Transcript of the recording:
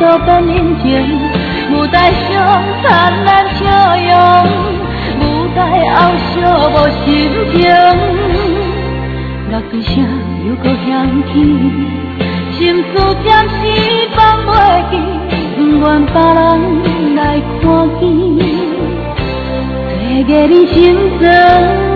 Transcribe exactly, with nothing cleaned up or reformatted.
变人情，舞台上灿烂笑容，舞台后寂寞心情。六对声又搁响起，心事暂时放袂记，不愿别人来看见，多个你心酸。